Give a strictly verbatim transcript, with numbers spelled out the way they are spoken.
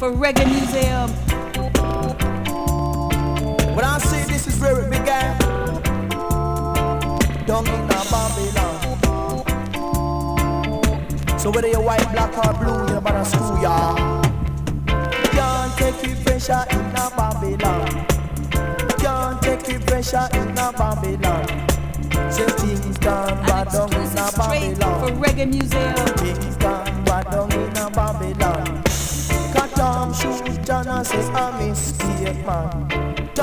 for Reggae Museum. When I say this is where it began, down in a Babylon. So whether you're white, black or blue, you're about to school, y'all. Can't take it pressure in a Babylon. Can't take it pressure in a Babylon. Say things gone bad down in a Babylon. For Reggae Museum. Things gone bad down in a Babylon. Cut Tom shoot John and says a mistake, man.